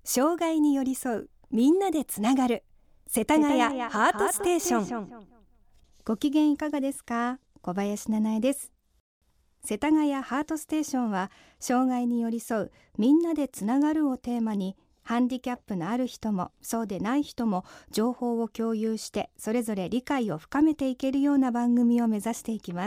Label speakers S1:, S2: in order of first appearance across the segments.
S1: 障害に寄り添うみんなでつながる世田谷ハートステーション。ご機嫌いかがですか？小林七重です。世田谷ハートステーションは障害に寄り添うみんなでつながるをテーマに、ハンディキャップのある人もそうでない人も情報を共有してそれぞれ理解を深めていけるような番組を目指していきます。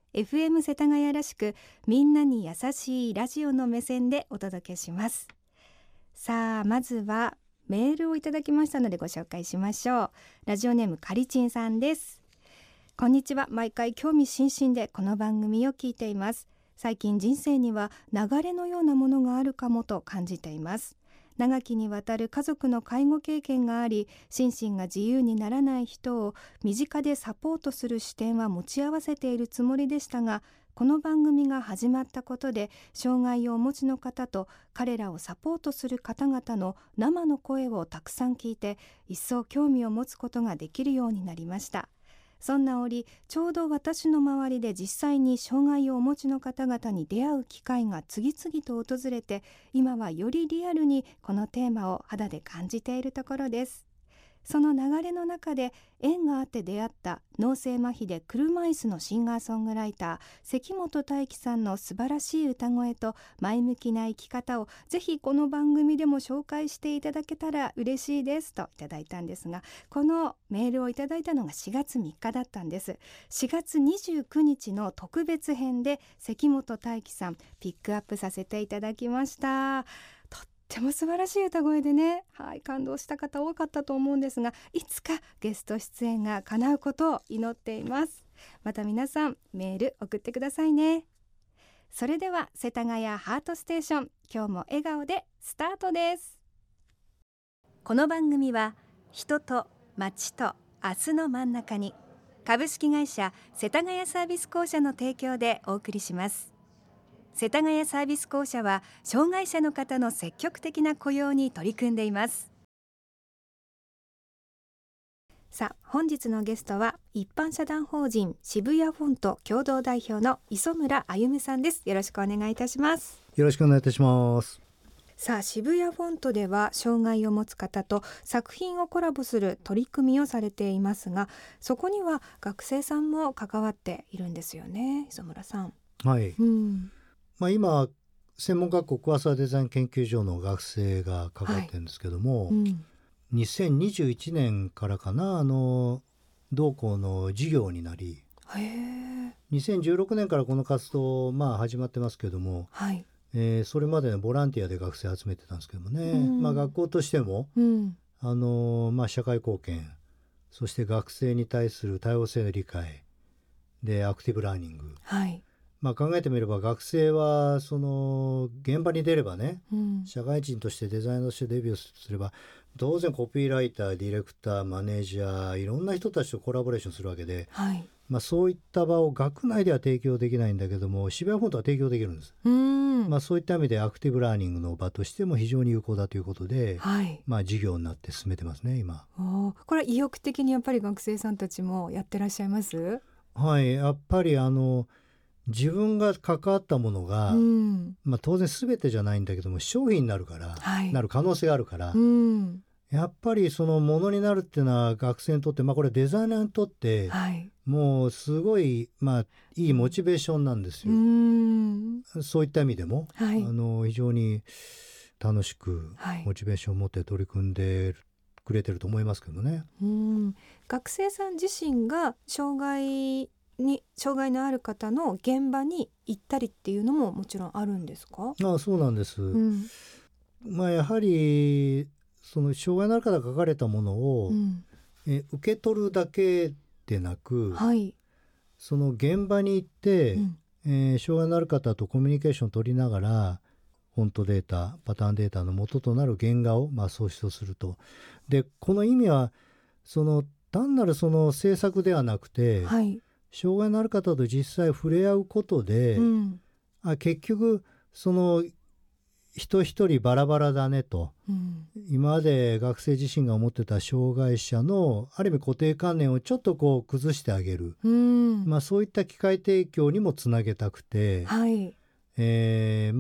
S1: FM 世田谷らしくみんなに優しいラジオの目線でお届けします。さあ、まずはメールをいただきましたのでご紹介しましょう。ラジオネームかりちんさんです。こんにちは。毎回興味津々でこの番組を聞いています。最近人生には流れのようなものがあるかもと感じています。長きにわたる家族の介護経験があり、心身が自由にならない人を身近でサポートする視点は持ち合わせているつもりでしたが、この番組が始まったことで障害をお持ちの方と彼らをサポートする方々の生の声をたくさん聞いて、一層興味を持つことができるようになりました。そんな折、ちょうど私の周りで実際に障害をお持ちの方々に出会う機会が次々と訪れて、今はよりリアルにこのテーマを肌で感じているところです。その流れの中で縁があって出会った脳性麻痺で車椅子のシンガーソングライター関本大輝さんの素晴らしい歌声と前向きな生き方をぜひこの番組でも紹介していただけたら嬉しいですといただいたんですが、このメールをいただいたのが4月3日だったんです。4月29日の特別編で関本大輝さんピックアップさせていただきました。とても素晴らしい歌声でね、感動した方多かったと思うんですが、いつかゲスト出演が叶うことを祈っています。また皆さんメール送ってくださいね。それでは世田谷ハートステーション、今日も笑顔でスタートです。この番組は人と街と明日の真ん中に、株式会社世田谷サービス公社の提供でお送りします。世田谷サービス公社は障害者の方の積極的な雇用に取り組んでいます。さあ、本日のゲストは一般社団法人渋谷フォント共同代表の磯村歩さんです。よろしくお願いいたします。
S2: よろしくお願いいたします。
S1: さあ、渋谷フォントでは障害を持つ方と作品をコラボする取り組みをされていますが、そこには学生さんも関わっているんですよね、磯村さん。
S2: はい、今専門学校桑沢デザイン研究所の学生が関わってるんですけども、2021年からかな、同校の授業になり、2016年からこの活動、始まってますけども、それまでのボランティアで学生集めてたんですけどもね、学校としても、社会貢献、そして学生に対する多様性の理解でアクティブラーニング、考えてみれば学生はその現場に出ればね、社会人としてデザイナーとしてデビューすれば当然コピーライター、ディレクター、マネージャー、いろんな人たちとコラボレーションするわけで、そういった場を学内では提供できないんだけども、渋谷フォントは提供できるんです。そういった意味でアクティブラーニングの場としても非常に有効だということで、授業になって進めてますね今。
S1: これは意欲的にやっぱり学生さんたちもやってらっしゃいます？
S2: やっぱり自分が関わったものが、当然全てじゃないんだけども商品になるから、なる可能性があるから、やっぱりそのものになるっていうのは学生にとって、これデザイナーにとって、もうすごい、いいモチベーションなんですよ。そういった意味でも、非常に楽しくモチベーションを持って取り組んでくれてると思いますけどね。
S1: 学生さん自身が障害のある方の現場に行ったりっていうのももちろんあるんですか？
S2: そうなんです。やはりその障害のある方が書かれたものを、受け取るだけでなく、その現場に行って、障害のある方とコミュニケーションを取りながらフォントデータ、パターンデータの元となる原画を創出すると。でこの意味は単なるその制作ではなくて、障害のある方と実際触れ合うことで、結局その人一人バラバラだねと、今まで学生自身が思ってた障害者のある意味固定観念をちょっと崩してあげる、そういった機会提供にもつなげたくて、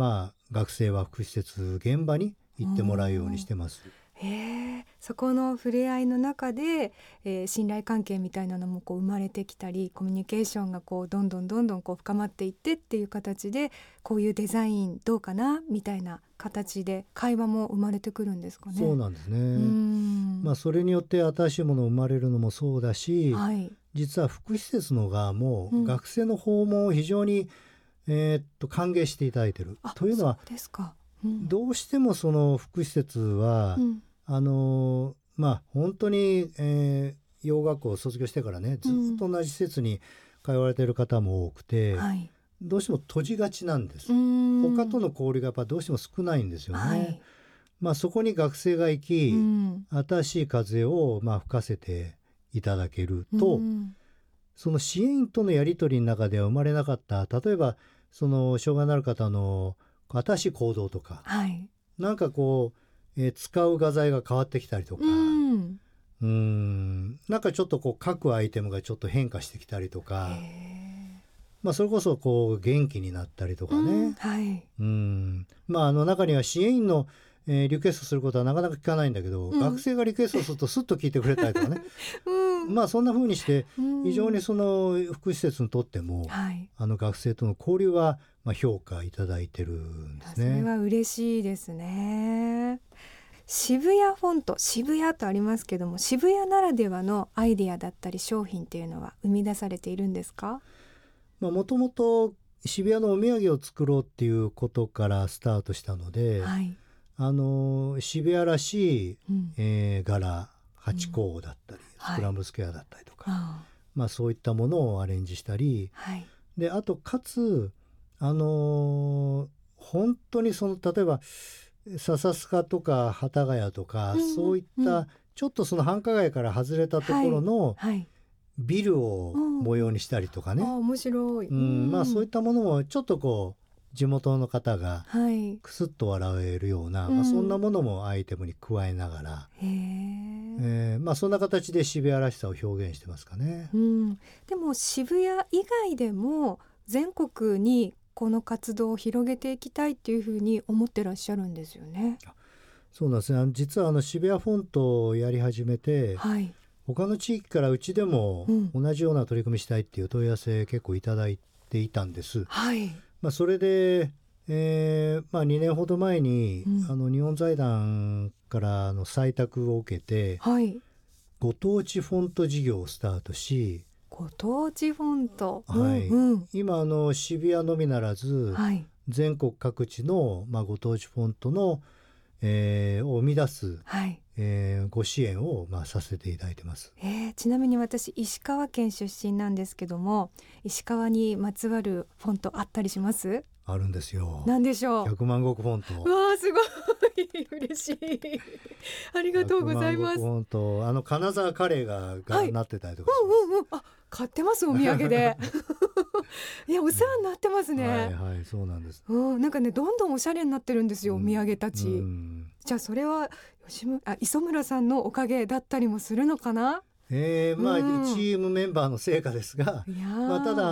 S2: 学生は福祉施設現場に行ってもらうようにしてます。
S1: そこの触れ合いの中で、信頼関係みたいなのもこう生まれてきたり、コミュニケーションがこうどんどんこう深まっていってっていう形で、こういうデザインどうかなみたいな形で会話も生まれてくるんですかね。
S2: そうなんですね。それによって新しいものが生まれるのもそうだし、実は福祉施設の側も学生の訪問を非常に、歓迎していただいている。というのは、
S1: そうですか。
S2: どうしてもその福祉施設は、本当に、養学校を卒業してからね、ずっと同じ施設に通われている方も多くて、どうしても閉じがちなんです。他との交流がやっぱどうしても少ないんですよね。そこに学生が行き、新しい風を吹かせていただけると、その支援員とのやり取りの中では生まれなかった、例えばその障害のある方の新しい行動とか、なんかこう、使う画材が変わってきたりとか、なんかちょっとこう書くアイテムがちょっと変化してきたりとか、それこそこう元気になったりとかね、中には支援員の、リクエストすることはなかなか聞かないんだけど、学生がリクエストするとスッと聞いてくれたりとかね、そんな風にして非常にその福祉施設にとっても、学生との交流は評価いただいてるんですね。
S1: それは嬉しいですね。渋谷フォント、渋谷とありますけども、渋谷ならではのアイデアだったり商品っていうのは生み出されているんですか？
S2: もともと渋谷のお土産を作ろうっていうことからスタートしたので、渋谷らしい、柄、ハチ公だったり、スクランブルスクエアだったりとか、そういったものをアレンジしたり、であとかつ本当にその例えば笹塚とか幡ヶ谷とか、そういったちょっとその繁華街から外れたところのビルを模様にしたりとかね、
S1: 面白い、
S2: そういったものもちょっとこう地元の方がクスッと笑えるような、そんなものもアイテムに加えながら、そんな形で渋谷らしさを表現してますかね。
S1: でも渋谷以外でも全国にこの活動を広げていきたいっていうふうに思ってらっしゃるんですよね。
S2: そうなんですね。実は渋谷フォントをやり始めて、他の地域からうちでも同じような取り組みしたいっていう問い合わせ結構いただいていたんです。それで、2年ほど前に、日本財団からの採択を受けて、ご当地フォント事業をスタートし、
S1: ご当地フォント、
S2: 今渋谷のみならず、全国各地の、ご当地フォントの、を生み出す、ご支援を、させていただいてます。
S1: ちなみに私石川県出身なんですけども、石川にまつわるフォントあったりします？
S2: あるんですよ。
S1: 何でしょう
S2: 100万石フォント。
S1: わあ、すごい嬉しいありがとうございます。
S2: 100万石フォント、金沢カレーがなってたりとかします。
S1: 買ってます、お土産でいや、お世話になってますね。
S2: そうなんです。
S1: なんかね、どんどんおしゃれになってるんですよ、お土産たち。じゃあそれは磯村さんのおかげだったりもするのかな？
S2: チームメンバーの成果ですが、ただ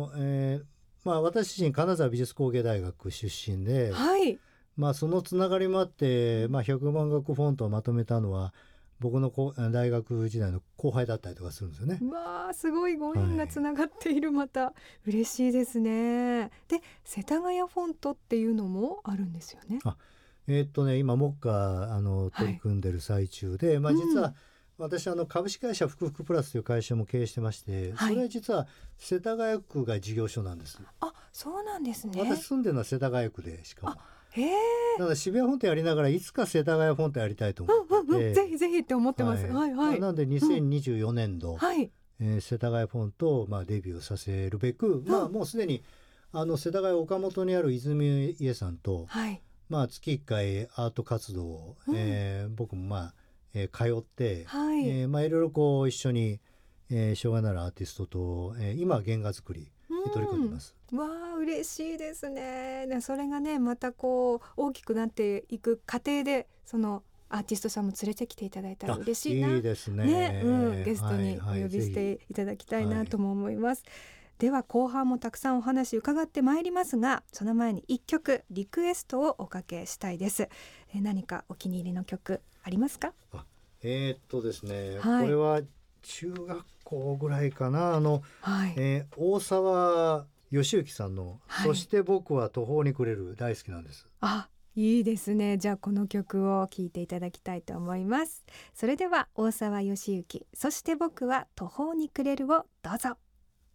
S2: 私自身金沢美術工芸大学出身で、そのつながりもあって、100万石フォントをまとめたのは僕の大学時代の後輩だったりとかするんですよね。
S1: すごいご縁がつながっている、また嬉しいですね。で、世田谷フォントっていうのもあるんですよね。
S2: 今目下取り組んでる最中で、実は私株式会社福福プラスという会社も経営してまして、それは実は世田谷区が事業所なんです。
S1: そうなんですね。
S2: 私住んでるのは世田谷区で、しかもだから渋谷フォントやりながらいつか世田谷フォントやりたいと思って、
S1: ぜひぜひって思ってます。な
S2: ので2024年度、世田谷フォントをデビューさせるべく、もうすでに世田谷岡本にある泉家さんと、月1回アート活動を、僕も通って、いろいろこう一緒に、障害のあるアーティストと、今原画作りに取り組んでます。
S1: 嬉しいですね。それがね、またこう大きくなっていく過程で、そのアーティストさんも連れてきていただいたら嬉しいな。
S2: いいですね。
S1: ゲストにお呼びしていただきたいなとも思います。 では後半もたくさんお話伺ってまいりますが、その前に1曲リクエストをおかけしたいです。何かお気に入りの曲ありますか？
S2: ですね、
S1: はい、
S2: これは中学校ぐらいかな、
S1: はい、
S2: 大沢義之さんの、
S1: はい、
S2: そして僕は途方に暮れる、大好きなんです。
S1: いいですね。じゃあこの曲を聴いていただきたいと思います。それでは大沢義之、そして僕は途方に暮れるをどうぞ。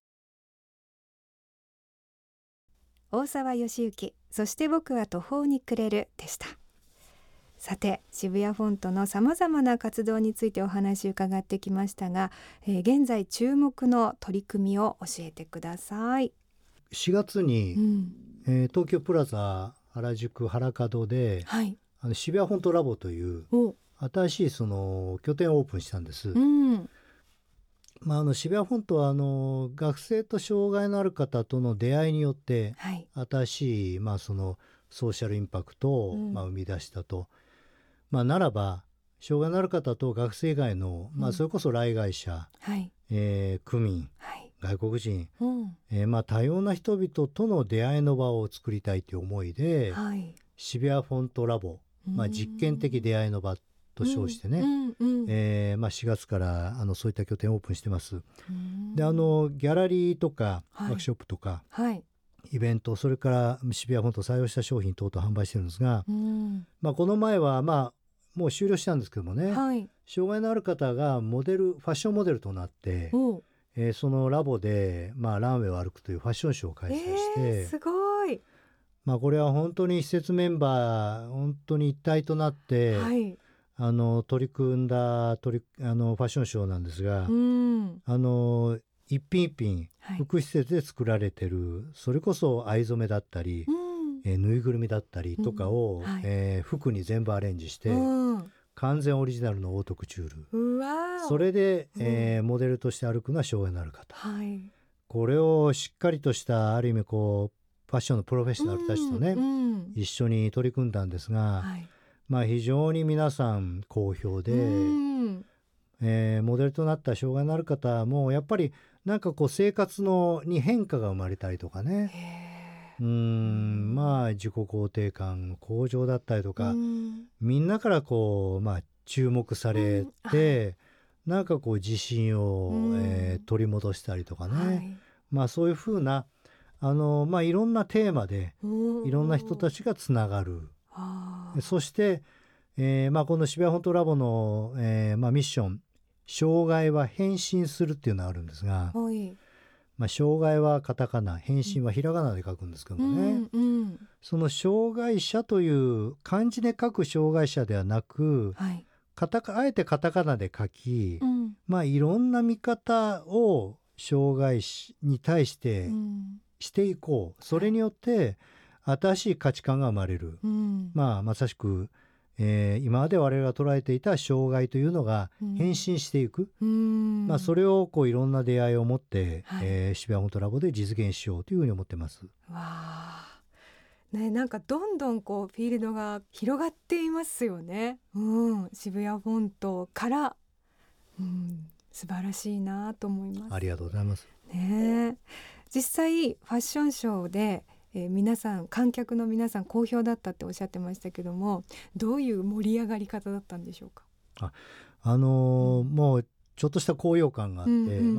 S1: 大沢義之、そして僕は途方に暮れるでした。さて、渋谷フォントのさまざまな活動についてお話を伺ってきましたが、現在注目の取り組みを教えてください。
S2: 4月に、東京プラザ原宿原門で、
S1: はい、
S2: 渋谷フォントラボという新しいその拠点をオープンしたんです。渋谷フォントは学生と障害のある方との出会いによって、はい、新しい、そのソーシャルインパクトを、生み出したと。ならば障害のある方と学生以外の、それこそ来街者、はい、区民、はい、外国人、多様な人々との出会いの場を作りたいという思いで、はい、渋谷フォントラボ、実験的出会いの場と称してね、4月からそういった拠点をオープンしてます。でギャラリーとかワークショップとか、はい、イベント、それから渋谷フォントを採用した商品等々販売してるんですが、この前はもう終了したんですけどもね、はい、障害のある方がファッションモデルとなって、そのラボで、ランウェイを歩くというファッションショーを開催して、
S1: すごい。
S2: これは本当に施設メンバー本当に一体となって、はい、取り組んだファッションショーなんですが、一品一品、服施設で作られてる、それこそ藍染めだったり、ぬいぐるみだったりとかを、服に全部アレンジして、完全オリジナルのオートクチュール、それで、モデルとして歩くのは障害のある方、これをしっかりとしたある意味ファッションのプロフェッショナルたちとね、一緒に取り組んだんですが、非常に皆さん好評で、モデルとなった障害のある方もやっぱりなんか生活に変化が生まれたりとかね、自己肯定感の向上だったりとか、みんなから注目されて、なんか自信を、取り戻したりとかね、そういうふうないろんなテーマでいろんな人たちがつながる。そして、この渋谷フォントラボの、ミッション、障害は変身するっていうのがあるんですが、障害はカタカナ、変身はひらがなで書くんですけどもね、その障害者という漢字で書く障害者ではなく、あえてカタカナで書き、いろんな見方を障害に対してしていこう。それによって新しい価値観が生まれる、まさしく、今まで我々が捉えていた障害というのが変身していく、それをいろんな出会いを持って、渋谷フォントラボで実現しようというふうに思ってます。
S1: なんかどんどんフィールドが広がっていますよね、渋谷フォントから、素晴らしいなと思います。
S2: ありがとうございます、
S1: 実際ファッションショーで皆さん、観客の皆さん好評だったっておっしゃってましたけども、どういう盛り上がり方だったんでしょうか？
S2: もうちょっとした高揚感があって、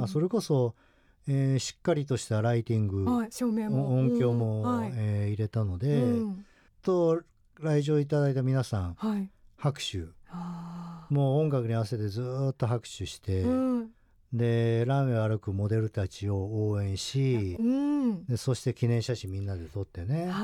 S2: それこそ、しっかりとしたライティング、
S1: 照明も
S2: 音響も、入れたので、と来場いただいた皆さん、拍手、もう音楽に合わせてずっと拍手して、でランウェイを歩くモデルたちを応援し、でそして記念写真みんなで撮ってね、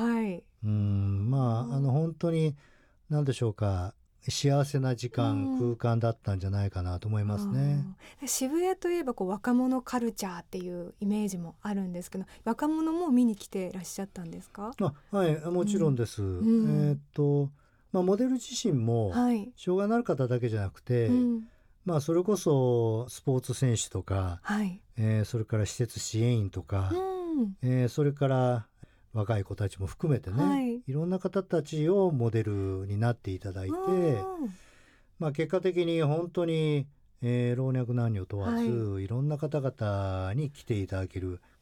S2: 本当に何でしょうか、幸せな時間、空間だったんじゃないかなと思いますね。
S1: 渋谷といえば若者カルチャーっていうイメージもあるんですけど、若者も見に来てらっしゃったんですか？
S2: はい、もちろんです、モデル自身も障害のある方だけじゃなくて、それこそスポーツ選手とか、それから施設支援員とか、それから若い子たちも含めてね、いろんな方たちをモデルになっていただいて、結果的に本当に、老若男女問わず、いろんな方々に来ていただける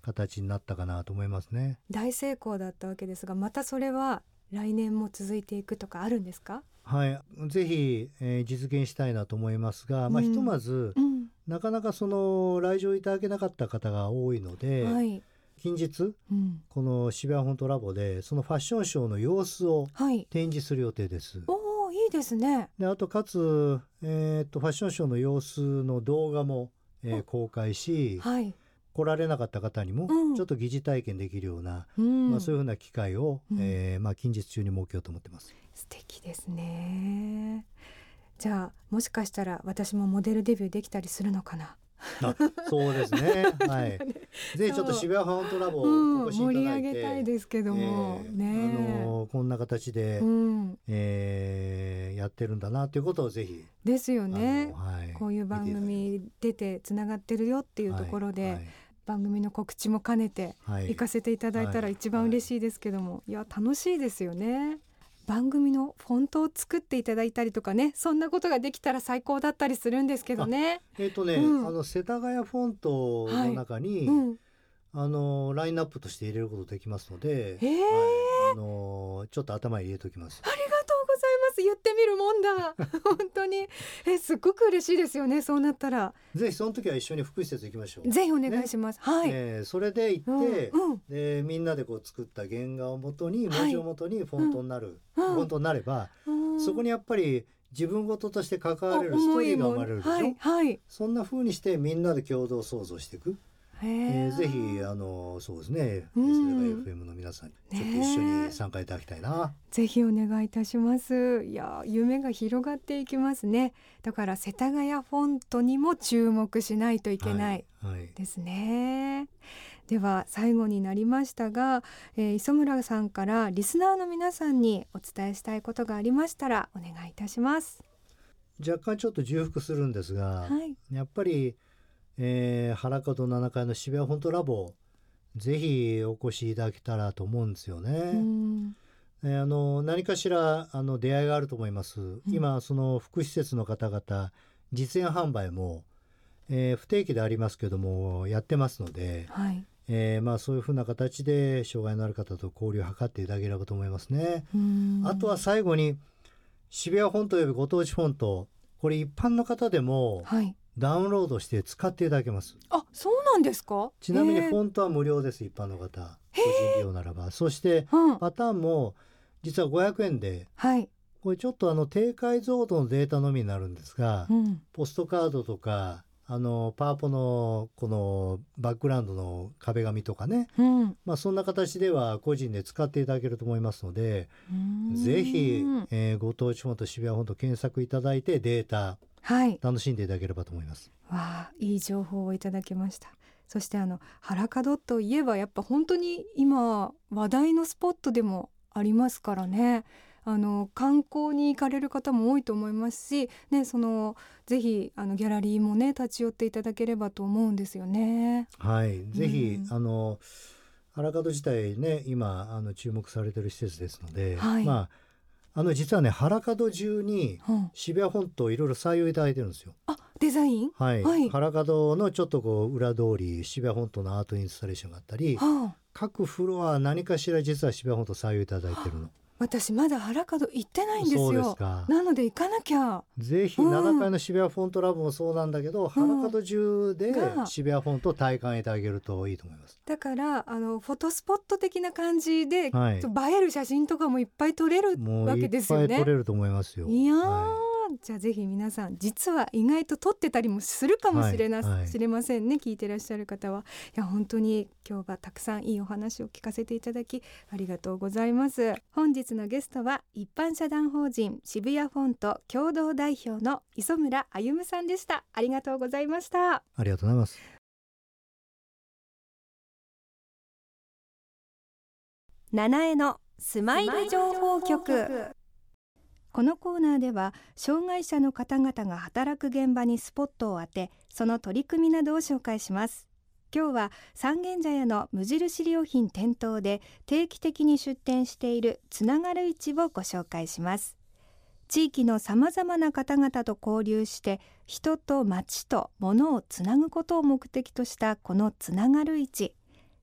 S2: 形になったかなと思いますね。
S1: 大成功だったわけですが、またそれは来年も続いていくとかあるんですか？
S2: はい、ぜひ、実現したいなと思いますが、ひとまず、なかなかその来場いただけなかった方が多いので、はい、近日、この渋谷フォントラボでそのファッションショーの様子を展示する予定です。
S1: おー、いいですね。
S2: であとかつ、ファッションショーの様子の動画も、公開し、はい、来られなかった方にもちょっと疑似体験できるような、そういうふうな機会を、近日中に設けようと思ってます。
S1: 素敵ですね。じゃあもしかしたら私もモデルデビューできたりするのかな。
S2: そうですね、はい、ぜひちょっと渋谷フォントラボをお越しいただいて、
S1: 盛り上げたいですけども、
S2: こんな形で、やってるんだなということをぜひ
S1: ですよね、こういう番組出てつながってるよっていうところで、番組の告知も兼ねて行かせていただいたら一番嬉しいですけども、いや楽しいですよね。番組のフォントを作っていただいたりとかね、そんなことができたら最高だったりするんですけどね。
S2: 世田谷フォントの中に、ラインナップとして入れることできますので、ちょっと頭に入れておきます。
S1: ありがとうございます。言ってみるもんだ本当にすっごく嬉しいですよね。そうなったら
S2: ぜひその時は一緒に福祉施設行きましょう。
S1: ぜひお願いします、はい、
S2: それで行って、でみんなでこう作った原画をもとに文字をもとにフォントになる、フォントになれば、そこにやっぱり自分事として関われるストーリーが生まれるでしょ、そんな風にしてみんなで共同創造していく。ぜひそうですね、FM の皆さんにちょっと一緒に参加いただきたいな。
S1: ぜひお願いいたします。いや夢が広がっていきますね。だから世田谷フォントにも注目しないといけないですね、では最後になりましたが、磯村さんからリスナーの皆さんにお伝えしたいことがありましたらお願いいたします。
S2: 若干ちょっと重複するんですが、やっぱり原門7階の渋谷フォントラボ、ぜひお越しいただけたらと思うんですよね。何かしら出会いがあると思います、今その福祉施設の方々実演販売も、不定期でありますけどもやってますので、そういうふうな形で障害のある方と交流を図っていただければと思いますね。あとは最後に渋谷フォントおよびご当地フォント、これ一般の方でも、ダウンロードして使っていただけます。
S1: あ、そうなんですか。
S2: ちなみにフォントは無料です。一般の方個人利用ならば。そしてパターンも実は500円で、これちょっと低解像度のデータのみになるんですが、ポストカードとかパワポのこのバックグラウンドの壁紙とかね、そんな形では個人で使っていただけると思いますので、ぜひ、ご当地フォント渋谷フォント検索いただいてデータ楽しんでいただければと思います。
S1: いい情報をいただきました。そして原門といえばやっぱ本当に今話題のスポットでもありますからね。観光に行かれる方も多いと思いますし、ぜひギャラリーもね立ち寄っていただければと思うんですよね。
S2: ぜひ原門自体ね今注目されている施設ですので、実はね原門中に渋谷フォントをいろいろ採用いただいてるんですよ。
S1: デザイン、
S2: 原門のちょっとこう裏通り渋谷フォントのアートインスタレーションがあったり、各フロア何かしら実は渋谷フォント採用いただいてるの。
S1: 私まだ原門行ってないんですよ。
S2: そうですか。
S1: なので行かなきゃ。
S2: ぜひ7階の渋谷フォントラボもそうなんだけど、原門中で渋谷フォントを体感いただけるといいと思います。
S1: だからフォトスポット的な感じで、映える写真とかもいっぱい撮れるわけですよね。
S2: いっぱい撮れると思いますよ。
S1: いやじゃあぜひ皆さん実は意外と撮ってたりもするかもしれませんね、聞いてらっしゃる方は。いや本当に今日はたくさんいいお話を聞かせていただきありがとうございます。本日のゲストは一般社団法人渋谷フォント共同代表の磯村歩さんでした。ありがとうございました。
S2: ありがとうございます。
S1: 七重のスマイル情報局。このコーナーでは障害者の方々が働く現場にスポットを当て、その取り組みなどを紹介します。今日は三軒茶屋の無印良品店頭で定期的に出店しているつながる市をご紹介します。地域のさまざまな方々と交流して人と町と物をつなぐことを目的としたこのつながる市、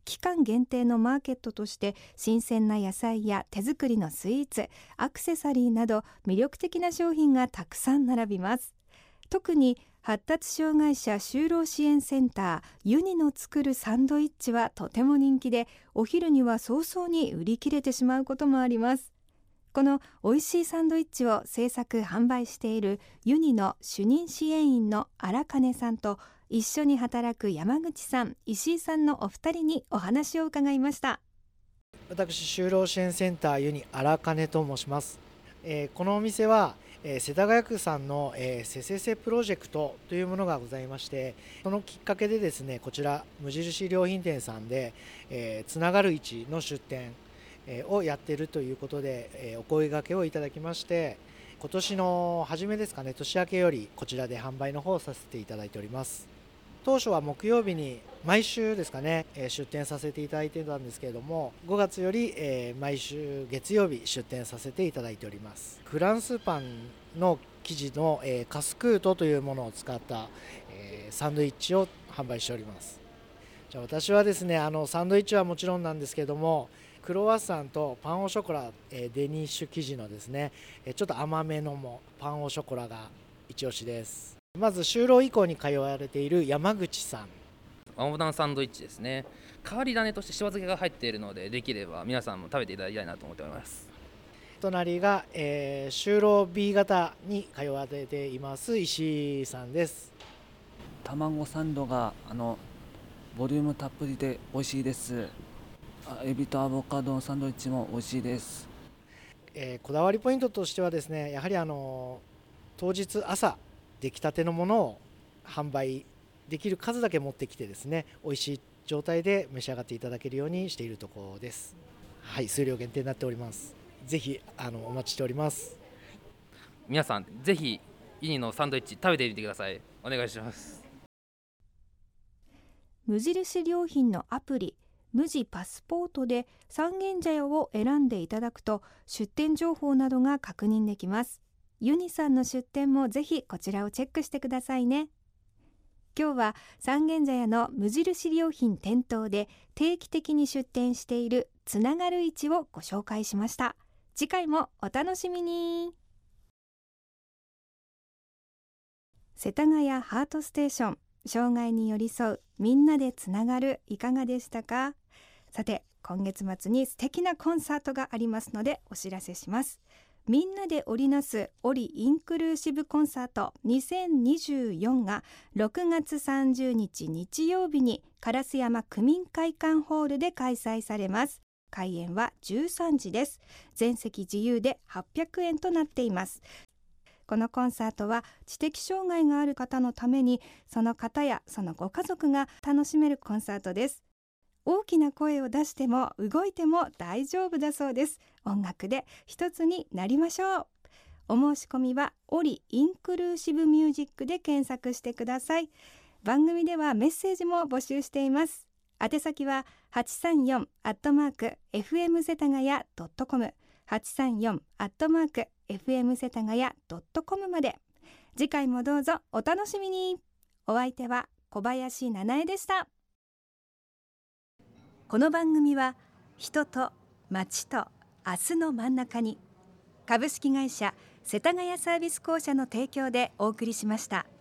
S1: 期間限定のマーケットとして新鮮な野菜や手作りのスイーツ、アクセサリーなど魅力的な商品がたくさん並びます。特に発達障害者就労支援センターユニの作るサンドイッチはとても人気で、お昼には早々に売り切れてしまうこともあります。この美味しいサンドイッチを製作販売しているユニの主任支援員の荒金さんと一緒に働く山口さん、石井さんのお二人にお話を伺いました。
S3: 私、就労支援センターユニ荒金と申します。このお店は世田谷区さんのせせせプロジェクトというものがございまして、そのきっかけでですね、こちら無印良品店さんでつながる市の出店をやっているということでお声掛けをいただきまして、今年の初めですかね、年明けよりこちらで販売の方をさせていただいております。当初は木曜日に毎週ですかね、出店させていただいてたんですけれども、5月より毎週月曜日出店させていただいております。フランスパンの生地のカスクートというものを使ったサンドイッチを販売しております。じゃあ私はですね、サンドイッチはもちろんなんですけれども、クロワッサンとパンオショコラ、デニッシュ生地のですね、ちょっと甘めのパンオショコラが一押しです。まず就労以降に通われている山口さん。
S4: 和モダンサンドイッチですね。変わり種としてしば漬けが入っているので、できれば皆さんも食べていただきたいなと思っております。
S3: 隣が、就労 B 型に通われています石井さんです。
S5: 卵サンドがボリュームたっぷりで美味しいです。エビとアボカドのサンドイッチも美味しいです。
S3: こだわりポイントとしてはですね、やはり当日朝出来たてのものを販売できる数だけ持ってきてですね、美味しい状態で召し上がっていただけるようにしているところです。はい、数量限定になっております。ぜひお待ちしております。
S4: 皆さんぜひユニのサンドイッチ食べてみてください。お願いします。
S1: 無印良品のアプリ無地パスポートで三軒茶屋を選んでいただくと出店情報などが確認できます。ユニさんの出店もぜひこちらをチェックしてくださいね。今日は三軒茶屋の無印良品店頭で定期的に出店しているつながる市をご紹介しました。次回もお楽しみに。世田谷ハートステーション、障害に寄り添うみんなでつながる、いかがでしたか？さて、今月末に素敵なコンサートがありますのでお知らせします。みんなで織りなす織インクルーシブコンサート2024が6月30日日曜日に烏山区民会館ホールで開催されます。開演は13時です。全席自由で800円となっています。このコンサートは知的障害がある方のために、その方やそのご家族が楽しめるコンサートです。大きな声を出しても動いても大丈夫だそうです。音楽で一つになりましょう。お申し込みはオリインクルーシブミュージックで検索してください。番組ではメッセージも募集しています。宛先は 834@fm 世田谷.com 834@fm 世田谷.com まで。次回もどうぞお楽しみに。お相手は小林七重でした。この番組は人と街と明日の真ん中に、株式会社世田谷サービス公社の提供でお送りしました。